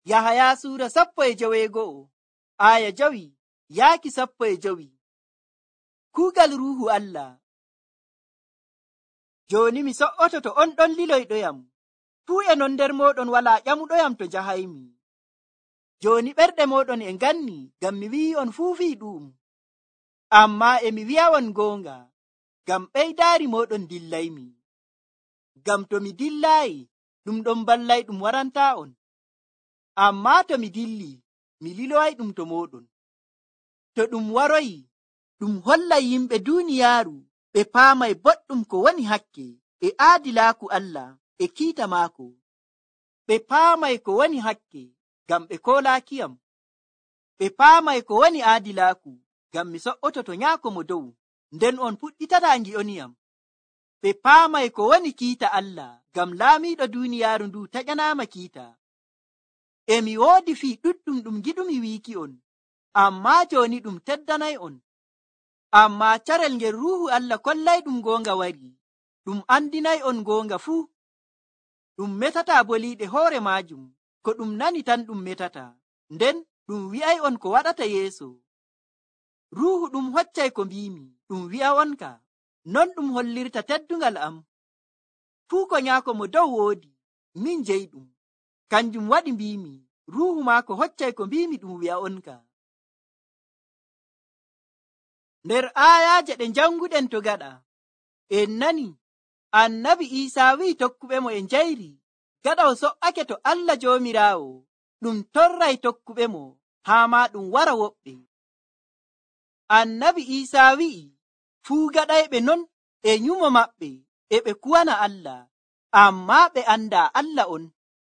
Yahaya Sura 15 aya 5 yaaki 15. Kuugal Ruuhu Allah. Joni mi so'oto to on ɗon liloyɗoyam, fuu e non nder moɗon wala ƴamuɗoyam to jahaymi. Joni ɓerɗe moɗon e ganni ngam mi wi'i on fuufi ɗum, amma e mi wi'awon gonga ngam ɓeydaari moɗon dillaymi. Ngam to mi dillayi ɗum ɗon ballay ɗum waranta on, amma to mi dilli mi liloyay ɗum to moɗon. To ɗum waroyi ɗum hollay yimɓe duniyaaru ɓe paamay boɗɗum ko woni hakke e aadilaaku Allah e kiita maako. Ɓe paamay ko woni hakke ngam ɓe koolaakiyam. Ɓe paamay ko woni aadilaaku ngam mi so'oto to nyaako mo dow, nden on puɗɗitataa ngi'oniyam. Ɓe paamay ko woni kiita Allah ngam laamiiɗo duniyaaru ndu taƴanaama kiita. E mi woodi fii ɗuɗɗum ɗum giɗumi wiiki on, amma joni ɗum teddanay on. Amma carel ngel Ruuhu Allah kollay ɗum gonga wari, ɗum andinay on gonga fuu. Ɗum metata boliiɗe hoore maajum, ko ɗum nani tan ɗum metata, nden ɗum wi'ay on ko waɗata yeeso. Ruuhu ɗum hoccay ko mbimi, ɗum wi'a onka, non ɗum hollirta teddungal am. Fuu ko nyaako mo dow woodi, min jeyɗum, kanjum waɗi mbimi, Ruuhu maako hoccay ko mbimi ɗum wi'a onka. Nder ayaje ɗe janguɗen to gaɗa, en nani annabi Isa wi'i tokkuɓe mo e njayri gaɗa o so'ake to Allah Joomiraawo ɗum torray tokkuɓe mo haa ma ɗum wara woɓɓe. Annabi Isa wi'i fuu gaɗayɓe non e nyumo maɓɓe e ɓe kuwana Allah, amma ɓe anda Allah on.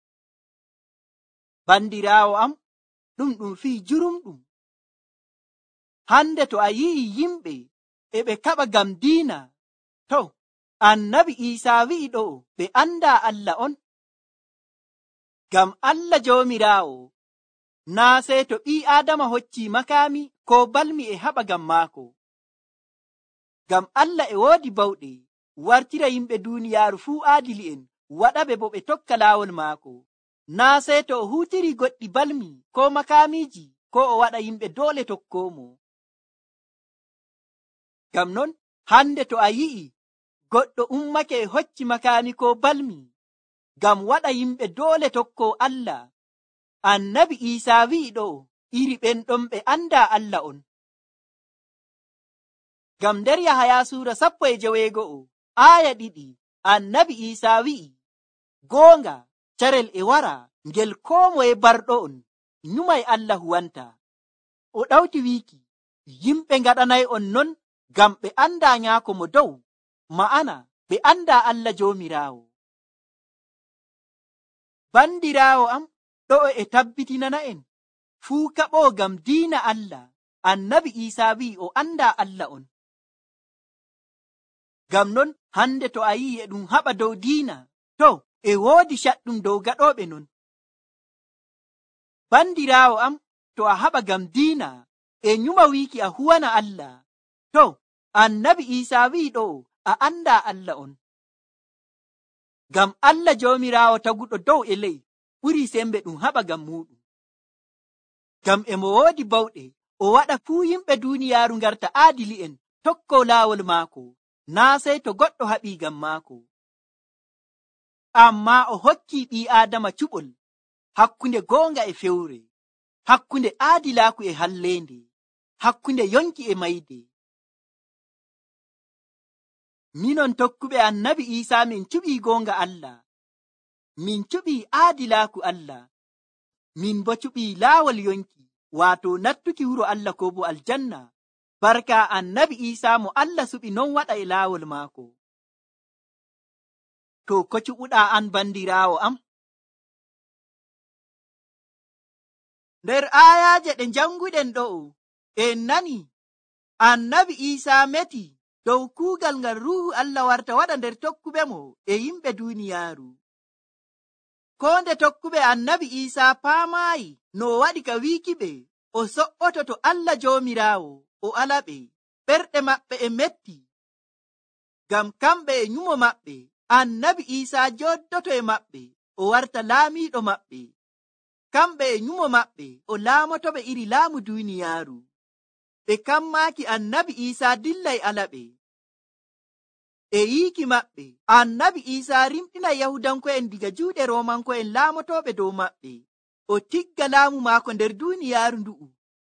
Bandiraawo am, ɗum fii jurumɗum. Hande to a yi'i yimɓe e ɓe kaɓa ngam diina, to annabi Isa wi'i ɗo ɓe anda Allah on. Ngam Allah Joomiraawo naa sey to ɓii Aadama hocci makami ko balmi e haɓa ngam maako. Ngam Allah e woodi bawɗe wartira yimɓe duniyaaru fuu aadili'en, waɗaɓe bo ɓe tokka laawol maako. Naa sey to o hutiri goɗɗi balmi ko makamiji ko o waɗa yimɓe doole tokkomo. Ngam non hande to a yi'i goɗɗo ummake e hocci makami ko balmi ngam waɗa yimɓe doole tokko Allah, annabi Isa wi'i ɗo iri ɓen ɗon ɓe anda Allah on. Ngam nder Yahaya Sura 15 aya 2 annabi Isa wi'i, goonga carel e wara ngel ko moye barɗo on nyumay Allah huwanta. O ɗawti wiiki yimɓe ngaɗanay on non ngam ɓe anda nyaako mo dow, ma'ana ɓe anda Allah Joomiraawo. Bandiraawo am, ɗo e tabbitinana en fuu kaɓo ngam diina Allah, annabi Isa wi'i o anda Allah on. Ngam non hande to a yi'i e ɗum haɓa dow diina, to e woodi caɗɗum dow gaɗoɓe non. Bandiraawo am, to a haɓa ngam diina e nyuma wiiki a huwana Allah, to annabi Isa wi'i ɗo a anda Allah on. Ngam Allah Joomiraawo taguɗo dow e ley ɓuri sembe ɗum haɓa ngam muɗum. Ngam e mo woodi bawɗe o waɗa fuu yimɓe duniyaaru ngarta aadili'en tokko laawol maako, naa sey to goɗɗo haɓi ngam maako. Amma o hokki ɓii Aadama cuɓol hakkunde goonga e fewre, hakkunde aadilaaku e halleende, hakkunde yonki e mayde. Minon tokkuɓe annabi Isa min cuɓii goonga Allah, min cuɓii aadilaaku Allah, min bo cuɓii laawol yonki, waato nattuki wuro Allah ko bo aljanna, barka annabi Isa mo Allah suɓi non waɗa e laawol maako. To ko cuɓuɗaa an bandiraawo am? Nder ayaje ɗe janguɗen ɗo en nani annabi Isa meti dow kuugal ngal Ruuhu Allah warta waɗa nder tokkuɓe mo e yimɓe duniyaaru. Ko nde tokkuɓe annabi Isa paamayi no waɗi ka wiiki ɓe o so'oto to Allah Joomiraawo o alaɓe, ɓerɗe maɓɓe e metti. Ngam kamɓe e nyumo maɓɓe annabi Isa joddoto e maɓɓe o warta laamiiɗo maɓɓe. kamɓe e nyumo maɓɓe o laamotoɓe iri laamu duniyaaru. Ɓe kammaaki annabi Iisaa dillay alaɓe. E yiiki maɓɓe, annabi Iisaa rimɗinay Yahudanko'en diga juuɗe Roomanko'en laamotoɓe dow maɓɓe, o tigga laamu maako nder duniyaaru ndu'u.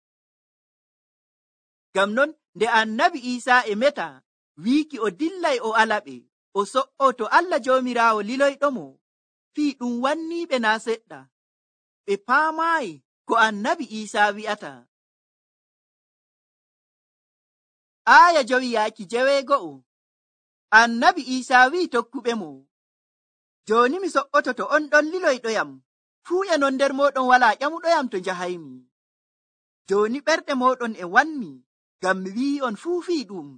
Ngam non nde annabi Iisaa e meta wiiki o dillay o alaɓe, o so'o to Allah Joomiraawo liloyɗomo, fii ɗum wanniiɓe naa seɗɗa. Ɓe paamaayi ko annabi Iisaa wi'ata. Aaya 9-9. Annabi Iisaa wi'i tokkuɓe mo, jooni mi so'oto to on ɗon liloyɗoyam, fuu e non nder mooɗon walaa ƴamuɗoyam to njahaymi. Jooni ɓerɗe mooɗon e wanmi, ngam mi wi'i on fuu fii ɗum.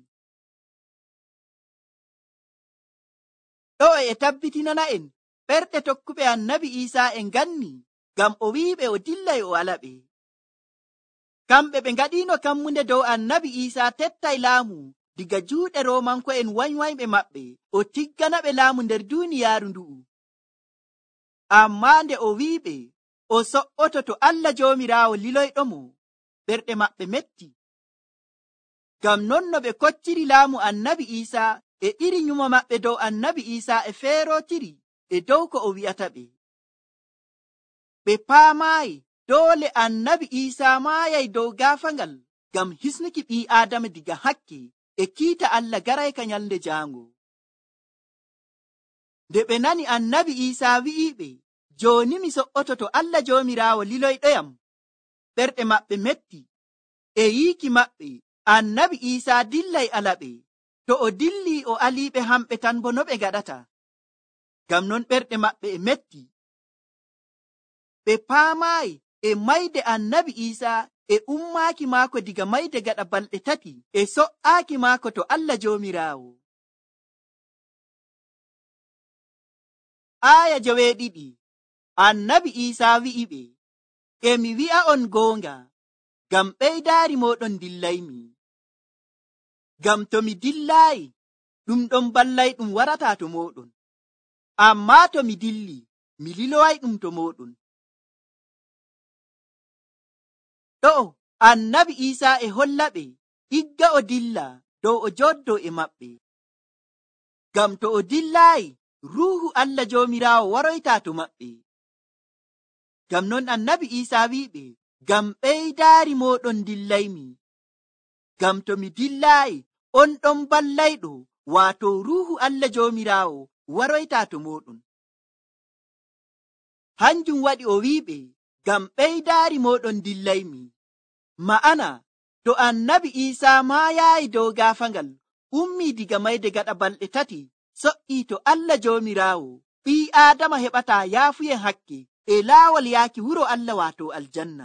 Ɗo e tabbitinana'en ɓerɗe tokkuɓe annabi Iisaa en ganni, ngam o wi'iɓe o dillay o alaɓe. Kamɓe ɓe ngaɗiino kammunde dow annabi Iisaa tettay laamu diga juuɗe Roomanko'en wanywayɓe maɓɓe, o tigganaɓe laamu nder duniyaaru ndu'u. Ammaa nde o wi'iɓe o so'oto to Allah Joomiraawo liloyɗomo, ɓerɗe maɓɓe metti. Ngam non no ɓe kocciri laamu annabi Iisaa e iri nyuma maɓɓe dow annabi Iisaa e feerotiri e dow ko o wi'ata ɓe. Ɓe paamaayi doole annabi Iisaa maayay dow gaafangal ngam hisnuki ɓii Aadama diga hakke e kiita Allah garayka nyalnde jaango. Nde ɓe nani annabi Iisaa wi'iɓe, jooni mi so'oto to Allah Joomiraawo liloyɗoyam, ɓerɗe maɓɓe metti. E yiiki maɓɓe, annabi Iisaa dillay alaɓe. To o dilli o aliiɓe hamɓe tan bo no ɓe gaɗata. Ngam non ɓerɗe maɓɓe e metti. Ɓe paamaayi e mayde annabi Iisaa e ummaaki maako diga mayde gaɗa balɗe 3 e so'aaki maako to Allah Joomiraawo. Aaya 9. Annabi Iisaa wi'iɓe, emi wi'a on goonga, ngam ɓeydaari mooɗon dillaymi. Ngam to mi dillaayi, ɗum ɗon ballay ɗum warata to mooɗon. Ammaa to mi dilli, mi liloway ɗum to mooɗon. Ɗo annabi Iisaa e hollaɓe igga o dilla dow o joddo e maɓɓe. Ngam to o dillaayi, ruuhu Allah Joomiraawo waroyta to maɓɓe. Ngam non annabi Iisaa wi'iɓe, ngam ɓeydaari mooɗon dillaymi. Ngam to mi dillaayi, on ɗon ballayɗo, waato ruuhu Allah Joomiraawo waroyta to mooɗon. Hanjum waɗi o wi'iɓe, ngam ɓeydaari mooɗon dillaymi. Ma'ana, to annabi Iisaa maayaayi dow gaafangal, ummi diga mayde gaɗa balɗe 3, so'ii to Allah Joomiraawo, ɓii Aadama heɓata yaafuyen hakke e laawol yaaki wuro Allah waato aljanna.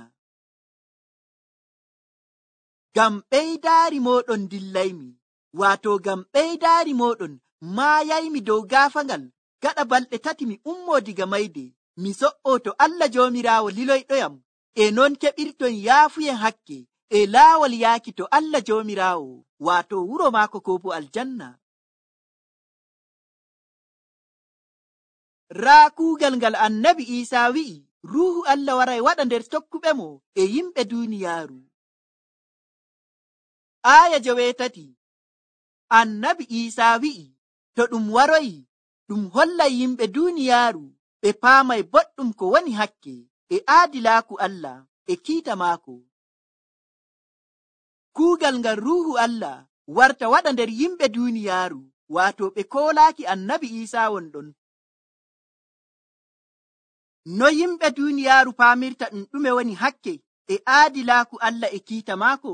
Ngam ɓeydaari mooɗon dillaymi, waato ngam ɓeydaari mooɗon maayaymi dow gaafangal, gaɗa balɗe 3 mi ummo diga mayde, mi so'o to Allah Joomiraawo liloyɗoyam, e non keɓirton yaafuyen hakke e laawol yaaki to Allah Joomiraawo, waato wuro maako ko bo aljanna. Raa kuugal ngal annabi Iisaa wi'i ruuhu Allah waray waɗa nder tokkuɓe mo e yimɓe duniyaaru. Aaya 9. Annabi Iisaa wi'i, to ɗum waroyi, ɗum hollay yimɓe duniyaaru ɓe paamay boɗɗum ko woni hakke e aadilaaku Allah e kiita maako. Kuugal ngal ruuhu Allah warta waɗa nder yimɓe duniyaaru, waato ɓe koolaaki annabi Iisaa wonɗon. No yimɓe duniyaaru paamirta ɗum ɗume woni hakke e aadilaaku Allah e kiita maako?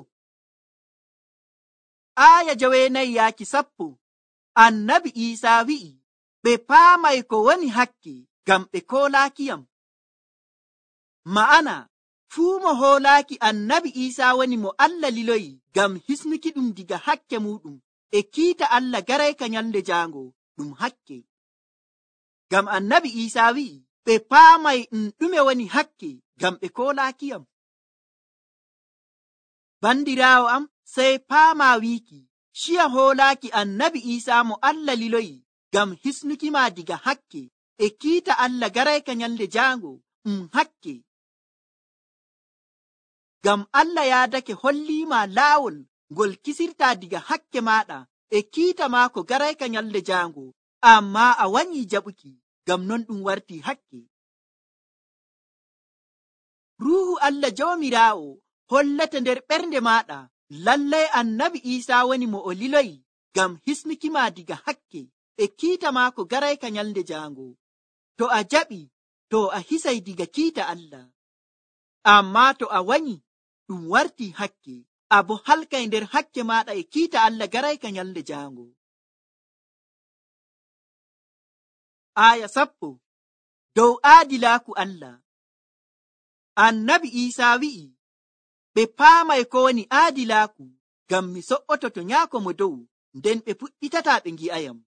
Aaya 9-10. Annabi Iisaa wi'i, ɓe paamay ko woni hakke ngam ɓe koolaakiyam. Ma'ana, fuu mo hoolaaki annabi Iisaa woni mo Allah liloyi ngam hisnuki ɗum diga hakke muɗum e kiita Allah garayka nyalnde jaango ɗum hakke. Ngam annabi Iisaa wi'i, ɓe paamay ɗume woni hakke ngam ɓe koolaakiyam. Bandiraawo am, sey paama wiiki, shiya hoolaaki annabi Iisaa mo Allah liloyi ngam hisnuki ma diga hakke e kiita Allah garayka nyalnde jaango hakke. ngam Allah yaadake hollima laawol ngol kisirta diga hakke maɗa e kiita maako garayka nyalde jaango, amma a wanyi jaɓuki, ngam non ɗum warti hakke. Ruhu Allah jawmirawo hollete nder ɓernde maɗa lallai annabi Isa woni mo o liloyi ngam hisnukima diga hakke e kiita maako garayka nyalde jaango. To a jaɓi, to a hisai diga kiita Allah, amma to a wanyi ɗum warti hakke, abo halkay nder hakke maɗa e kiita Allah garayka nyalde jaango. Aya 10 dow aadilaaku Allah. Annabi Isa wi'i, ɓe paamay ko woni aadilaaku, ngam mi so'ototo nyaako mo dow, nden ɓe puɗɗitata ɓe ngi'ayam.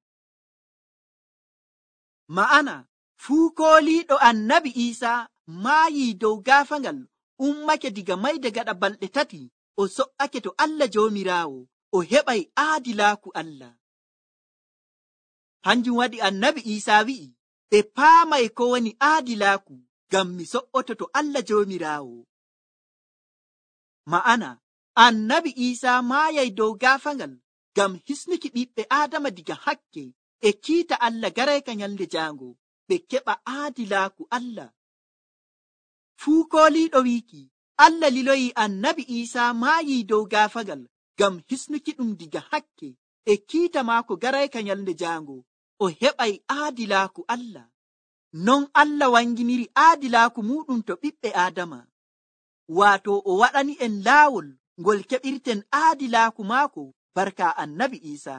Ma'ana, fuu kooliiɗo annabi Isa maayi dow gaafangal ummake diga mayde gaɗa balɗe 3 o so'ake to Allah joomiraawo, o heɓay aadilaaku Allah. Hanjum waɗi annabi Isa wi'i, ɓe paamay ko woni aadilaaku, ngam mi so'oto to Allah joomiraawo. Ma'ana, annabi Isa maayay dow gaafangal ngam hisnuki ɓiɓɓe Aadama diga hakke e kiita Allah garayka nyalde jaango, ɓe keɓa aadilaaku Allah. Fuu kooliiɗo wiiki Allah liloyi annabi Isa maayi dow gaafangal ngam hisnuki ɗum diga hakke e kiita maako garayka nyalde jaango, o heɓay aadilaaku Allah. Non Allah wanginiri aadilaaku muɗum to ɓiɓɓe Aadama, waato o waɗani en laawol ngol keɓirten aadilaaku maako barka annabi Isa.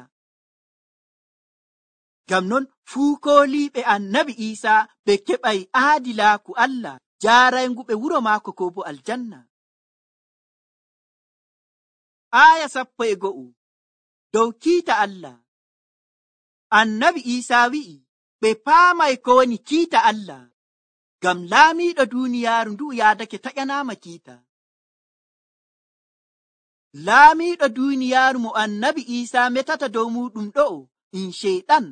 Ngam non fuu kooliiɓe annabi Isa ɓe keɓay aadilaaku Allah jaarayngu ɓe wuro maako ko bo aljanna. Aya 11 dow kiita Allah. Annabi Isa wi'i, ɓe paamay ko woni kiita Allah, ngam laamiiɗo duuniyaaru ndu yaadake taƴanaama kiita. Laamiiɗo duuniyaaru mo annabi Isa metata dow muɗum ɗo'o in sheyɗan.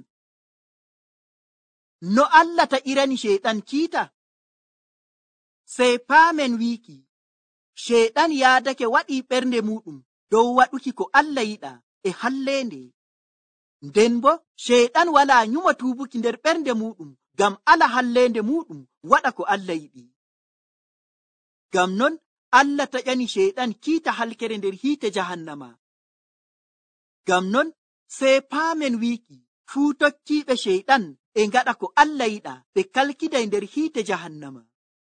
No Allah taƴirani sheyɗan kiita? Sey paamen wiiki, sheyɗan yaadake waɗi ɓernde muɗum dow waɗuki ko Allah yiɗa e halleende. Nden bo sheyɗan wala nyuma tuubuki nder ɓernde muɗum ngam ala halleende muɗum waɗa ko Allah yiɗi. Ngam non Allah taƴani sheyɗan kiita halkere nder hiite jahannama. Ngam non sey paamen wiiki fuu tokkiiɓe sheyɗan e ngaɗa ko Allah yiɗa ɓe kalkiday nder hiite jahannama.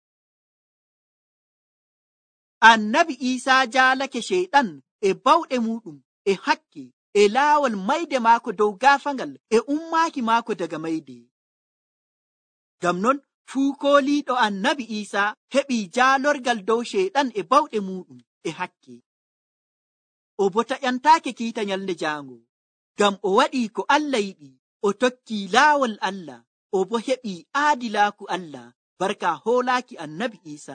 Annabi Isa jaalake sheyɗan e bawɗe muɗum e hakke e laawol mayde maako dow gaafangal e ummaaki maako daga mayde. Ngam non fuu kooliiɗo annabi Isa heɓi jaalorgal dow sheyɗan e bawɗe muɗum e hakke. O bo taƴantaake kiita nyalde jaango, ngam o waɗi ko Allah yiɗi, o tokki laawol Allah, o bo heɓi aadilaaku Allah barka hoolaaki annabi Isa.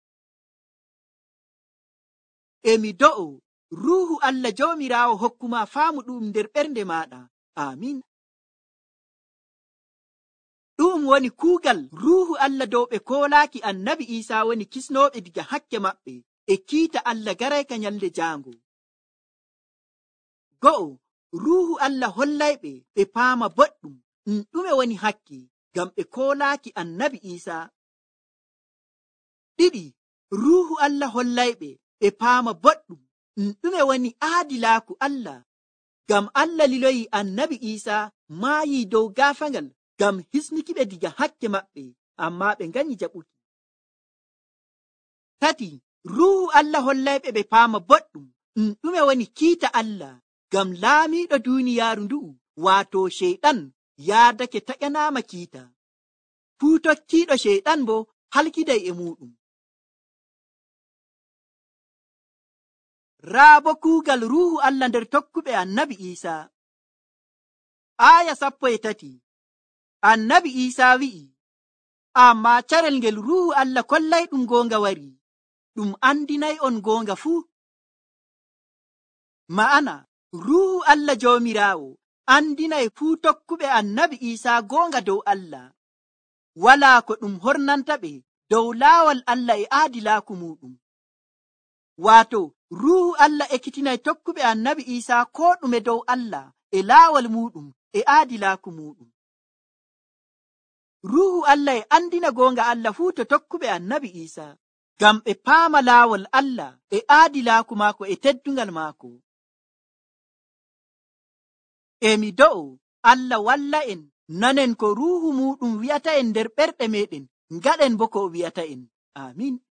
Emi do'o Ruhu Allah jawmirawo hokkuma faamu ɗum nder ɓernde maɗa. Amin. Ɗum woni kuugal Ruhu Allah dow ɓe koolaaki annabi Isa woni kisnoɓe diga hakke maɓɓe e kiita Allah garayka nyalde jaango. Go'o, Ruhu Allah hollayɓe ɓe paama boɗɗum ɗume woni hakke ngam ɓe koolaaki annabi Isa. Ɗiɗi, Ruhu Allah hollayɓe ɓe paama boɗɗum ɗume woni aadilaaku Allah, ngam Allah liloyi annabi Isa maayi dow gaafangal ngam hisnuki ɓe diga hakke maɓɓe, amma ɓe nganyi jaɓuki. Tati, Ruhu Allah hollayɓe ɓe paama boɗɗum ɗume woni kiita Allah, ngam laamiiɗo duuniyaaru ndu'u waato sheyɗan yaadake taƴanaama kiita. Fuu tokkiiɗo sheyɗan bo halkiday e muɗum. Raabo kuugal Ruhu Allah nder tokkuɓe annabi Isa. Aya 13 annabi Isa wi'i, amma carel ngel Ruhu Allah kollay ɗum goonga wari, ɗum andinay on goonga fuu. Ma'ana, Ruhu Allah jawmirawo andinay fuu tokkuɓe annabi Isa goonga dow Allah, wala ko ɗum hornanta ɓe dow laawol Allah e aadilaaku muɗum. Wato, Ruhu Allah ekkitinay tokkuɓe annabi Isaa ko ɗume dow Allah e laawol muɗum e aadilaaku muɗum. Ruhu Allah e andina goonga Allah fuu to tokkuɓe annabi Isaa, ngam ɓe paama laawol Allah e aadilaaku maako e teddungal maako. Emi do'o Allah walla en nanen ko Ruhu muɗum wi'ata en nder ɓerɗe meɗen, ngaɗen bo ko o wi'ata en. Amin.